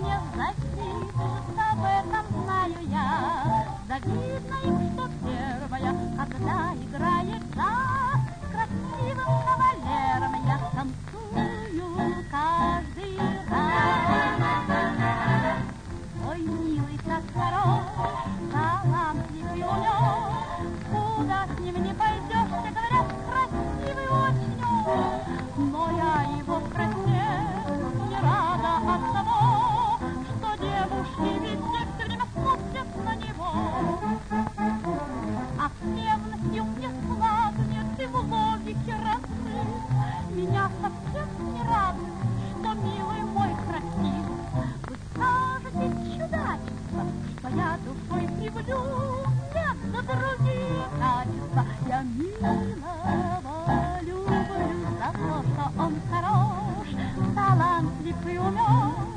мне завидуют, об этом знаю я. Завидно им, что первая, когда играет джаз, с красивым кавалером я танцую каждый раз. Ой, милый, как хорош, талантливый умен, куда с ним не пойдешь, все говорят, красивый очень он. Но я его в красе не рада от того, что девушки везде все время смотрят на него. А с ревностью мне сладнет и в логике разрыв. Меня совсем не радует, что милый мой красив. Вы скажете, чудачество, что я душой кривлю. Нет, за другие качества я милого люблю. За то, что он хорош, талантлив и умен,